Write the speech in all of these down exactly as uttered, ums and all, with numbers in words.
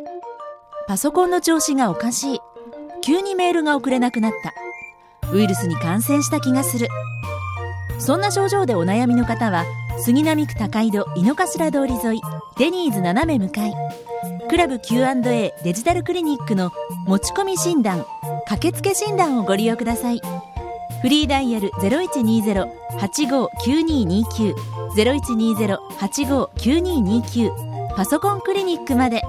パソコンの調子がおかしい、急にメールが送れなくなった、ウイルスに感染した気がする。そんな症状でお悩みの方は杉並区高井戸井の頭通り沿いデニーズ斜め向かいクラブ キューアンドエー デジタルクリニックの持ち込み診断駆けつけ診断をご利用ください。フリーダイヤル ゼロいちにゼロ はちごきゅうににきゅう ゼロいちにゼロ はちごきゅうににきゅう パソコンクリニックまで。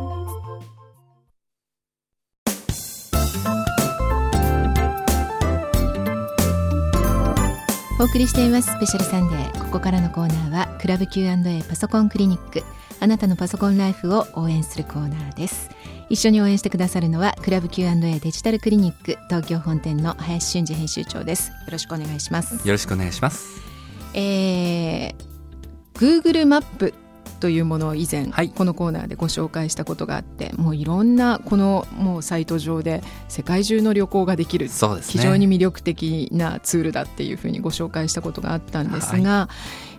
お送りしていますスペシャルサンデー。ここからのコーナーはクラブ キューアンドエー パソコンクリニック、あなたのパソコンライフを応援するコーナーです。一緒に応援してくださるのはクラブ キューアンドエー デジタルクリニック東京本店の林俊二編集長です。よろしくお願いします。 よろしくお願いします。 えー、Google マップというものを以前、 はい、 このコーナーでご紹介したことがあって、もういろんなこのもうサイト上で世界中の旅行ができる、 そうですね、 非常に魅力的なツールだっていうふうにご紹介したことがあったんですが、はい、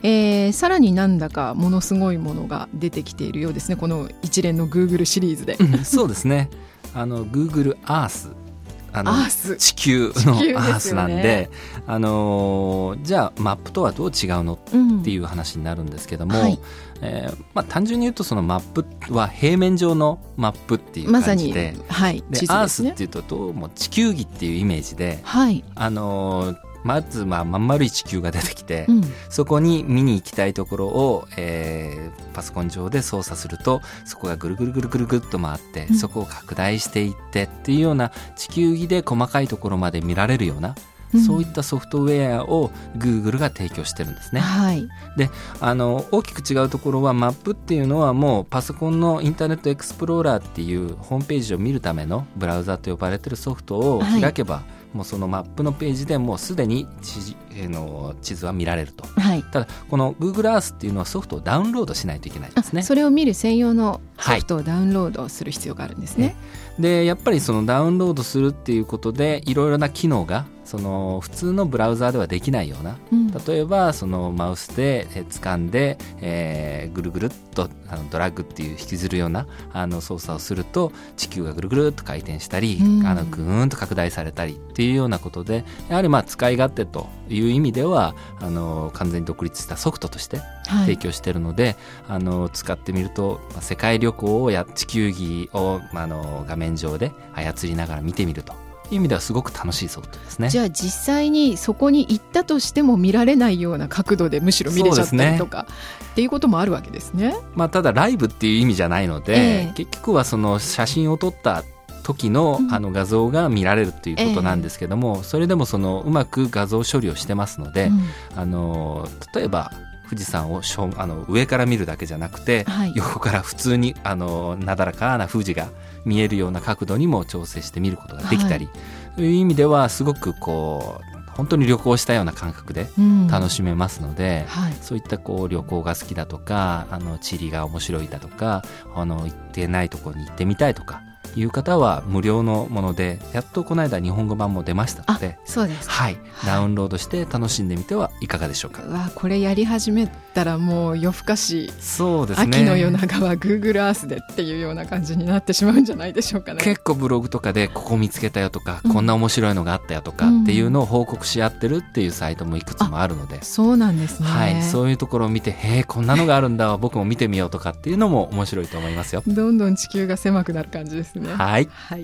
えー、さらになんだかものすごいものが出てきているようですね、この一連の Google シリーズで。 そうですね、あの Google Earth、あのアース地球のアースなんで、あのー、じゃあマップとはどう違うの、うん、っていう話になるんですけども、はい、えーまあ、単純に言うとそのマップは平面上のマップっていう感じで、 まさに、はい、 で地図ですね。 アースっていうとどうも地球儀っていうイメージで、 はい、 あのーまずまあまん丸い地球が出てきて、 うん、 そこに見に行きたいところを、えー、パソコン上で操作するとそこがぐるぐるぐるぐるぐっと回って、うん、そこを拡大していってっていうような地球儀で細かいところまで見られるような、うん、そういったソフトウェアを Google が提供してるんですね。 はい、 であの大きく違うところはマップっていうのはもうパソコンのインターネットエクスプローラーっていうホームページを見るためのブラウザと呼ばれてるソフトを開けば、はい、もうそのマップのページでもうすでに地, の地図は見られると、はい、ただこの Google Earth っていうのはソフトをダウンロードしないといけないんですね。 それを見る専用のソフトをダウンロードする必要があるんですね。はい、 でやっぱりそのダウンロードするっていうことでいろいろな機能がその普通のブラウザーではできないような、うん、例えばそのマウスで掴んで、えー、ぐるぐるっとあのドラッグっていう引きずるようなあの操作をすると地球がぐるぐるっと回転したり、うん、あのぐーんと拡大されたりっていうようなことで、やはりまあ使い勝手という意味ではあの完全に独立したソフトとして提供しているので、はい、あの使ってみると、まあ、世界旅行をや地球儀を、まあ、あの画面上で操りながら見てみるという意味ではすごく楽しいソフトですね。 じゃあ実際にそこに行ったとしても見られないような角度でむしろ見れちゃったりとか、ね、っていうこともあるわけですね。 まあ、ただライブっていう意味じゃないので、えー、結局はその写真を撮った時 の, あの画像が見られるということなんですけども、うん、それでもそのうまく画像処理をしてますので、うん、あの例えば富士山をしょあの上から見るだけじゃなくて、はい、横から普通にあのなだらかな富士が見えるような角度にも調整して見ることができたり、はい、という意味ではすごくこう本当に旅行したような感覚で楽しめますので、うんはい、そういったこう旅行が好きだとか、あの地理が面白いだとか、あの行ってないところに行ってみたいとかいう方は無料のもので、やっとこの間日本語版も出ましたので、 そうです、 はい、ダウンロードして楽しんでみてはいかがでしょうか。 うわ、これやり始めたらもう夜更かし、 そうですね、 秋の夜長は Google Earth でっていうような感じになってしまうんじゃないでしょうかね。 結構ブログとかでここ見つけたよとか、うん、こんな面白いのがあったよとかっていうのを報告し合ってるっていうサイトもいくつもあるので、 そうなんですね、 はい、そういうところを見て、へえこんなのがあるんだ僕も見てみようとかっていうのも面白いと思いますよ。 どんどん地球が狭くなる感じですね。 はい、 はい、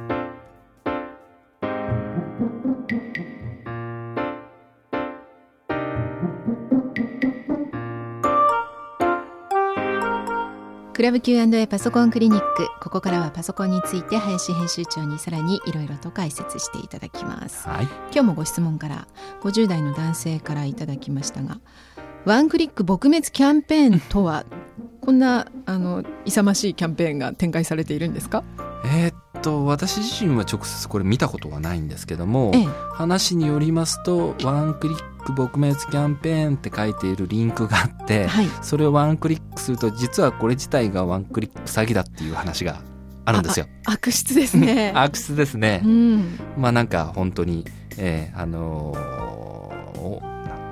クラブ キューアンドエー パソコンクリニック、ここからはパソコンについて林編集長にさらにいろいろと解説していただきます、はい、今日もご質問からごじゅう代の男性からいただきましたが、ワンクリック撲滅キャンペーンとはこんなあの勇ましいキャンペーンが展開されているんですか？ えー、っと私自身は直接これ見たことはないんですけども、ええ、話によりますとワンクリック撲滅キャンペーンって書いているリンクがあって、はい、それをワンクリックすると実はこれ自体がワンクリック詐欺だっていう話があるんですよ。 悪質ですね。 悪質ですね、うん、まあなんか本当に、えー、あのー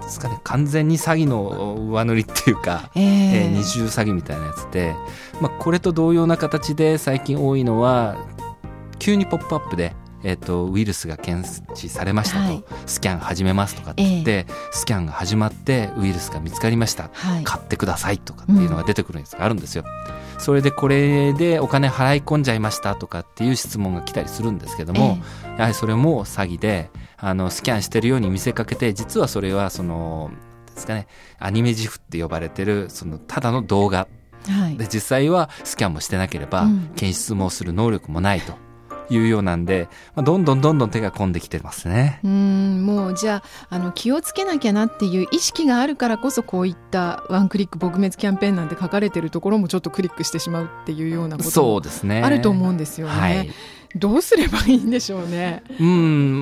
ですかね、完全に詐欺の上塗りっていうか、えーえー、二重詐欺みたいなやつで、まあ、これと同様な形で最近多いのは急にポップアップでえー、とウイルスが検知されましたと、はい、スキャン始めますとかって言って、えー、スキャンが始まってウイルスが見つかりました、はい、買ってくださいとかっていうのが出てくるやつがあるんですよ、うん、それでこれでお金払い込んじゃいましたとかっていう質問が来たりするんですけども、えー、やはりそれも詐欺で、あのスキャンしてるように見せかけて、実はそれはそのですかね、アニメ自負って呼ばれてるそのただの動画、はい、で実際はスキャンもしてなければ、うん、検出もする能力もないというようなんで、まあ、どんどんどんどん手が込んできてますね。 うーん、もうじゃあ、あの気をつけなきゃなっていう意識があるからこそ、こういったワンクリック撲滅キャンペーンなんて書かれてるところもちょっとクリックしてしまうっていうようなこともあると思うんですよね。はい、どうすればいいんでしょうね。 うん、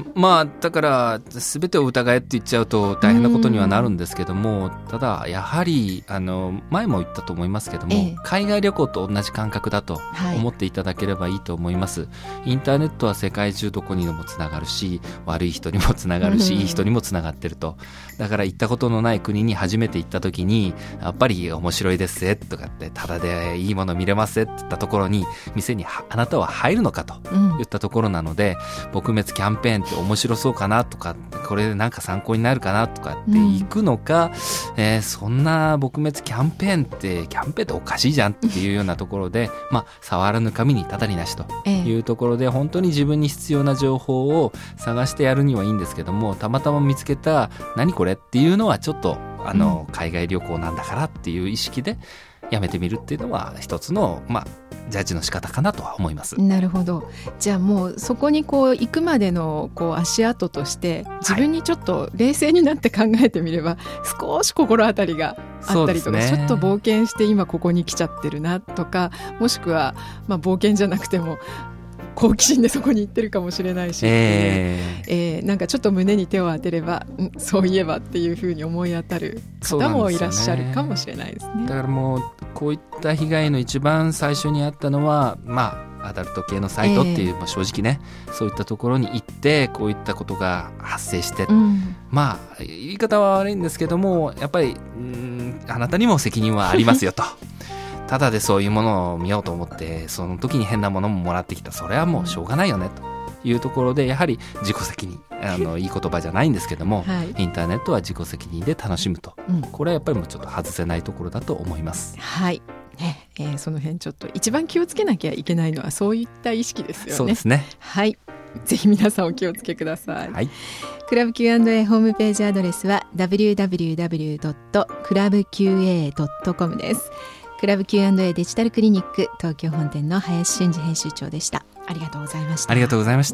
まあだから全てを疑えって言っちゃうと大変なことにはなるんですけども、ただやはりあの前も言ったと思いますけども、ええ、海外旅行と同じ感覚だと思っていただければいいと思います、はい、インターネットは世界中どこにでもつながるし、悪い人にもつながるし、いい人にもつながってると。だから行ったことのない国に初めて行った時に、やっぱり面白いですぜとかって、ただでいいもの見れますぜって言ったところに、店にあなたは入るのかと言ったところなので、うん、撲滅キャンペーンって面白そうかなとか、これでなんか参考になるかなとかって行くのか、うん、えー、そんな撲滅キャンペーンってキャンペーンっておかしいじゃんっていうようなところでまあ触らぬ神にたたりなしというところで、ええ、本当に自分に必要な情報を探してやるにはいいんですけども、たまたま見つけた何これっていうのはちょっとあの、うん、海外旅行なんだからっていう意識でやめてみるっていうのは一つのまあジャッジの仕方かなとは思います。 なるほど。じゃあもうそこにこう行くまでのこう足跡として自分にちょっと冷静になって考えてみれば、はい、少し心当たりがあったりとか、ね、ちょっと冒険して今ここに来ちゃってるなとか、もしくは、まあ、冒険じゃなくても好奇心でそこに行ってるかもしれないし、えーえー、なんかちょっと胸に手を当てれば、んそういえばっていうふうに思い当たる方もいらっしゃるかもしれないですね。 だからもうこういった被害の一番最初にあったのは、まあアダルト系のサイトっていう、えーまあ、正直ねそういったところに行ってこういったことが発生して、うん、まあ言い方は悪いんですけども、やっぱりんあなたにも責任はありますよとただでそういうものを見ようと思ってその時に変なものももらってきた、それはもうしょうがないよねというところで、やはり自己責任、あのいい言葉じゃないんですけども、はい、インターネットは自己責任で楽しむと、うん、これはやっぱりもうちょっと外せないところだと思います。 はいねえー、その辺ちょっと一番気をつけなきゃいけないのはそういった意識ですよね。 そうですね。 はい、ぜひ皆さんお気をつけください。 はい、 クラブ キューアンドエー ホームページアドレスは ダブリューダブリューダブリュードットクラブキューエードットコム です。クラブ キューアンドエー デジタルクリニック東京本店の林俊二編集長でした。ありがとうございました。 ありがとうございました。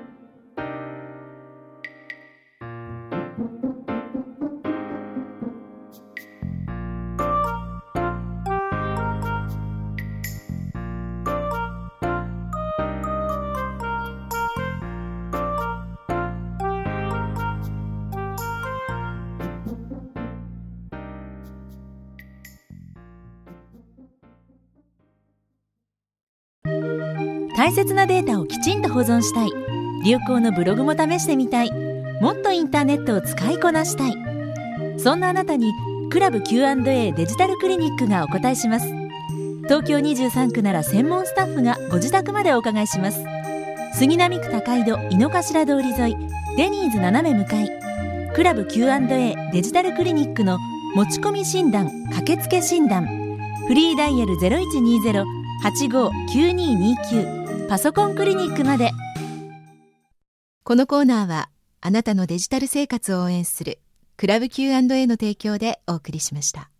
大切なデータをきちんと保存したい、流行のブログも試してみたい、もっとインターネットを使いこなしたい、そんなあなたにクラブ キューアンドエー デジタルクリニックがお答えします。東京にじゅうさんくなら専門スタッフがご自宅までお伺いします。杉並区高井戸井の頭通り沿いデニーズ斜め向かい、クラブ キューアンドエー デジタルクリニックの持ち込み診断、駆けつけ診断、フリーダイヤル ゼロいちにゼロ はちごきゅうににきゅうパソコンクリニックまで。 このコーナーはあなたのデジタル生活を応援するクラブ キューアンドエー の提供でお送りしました。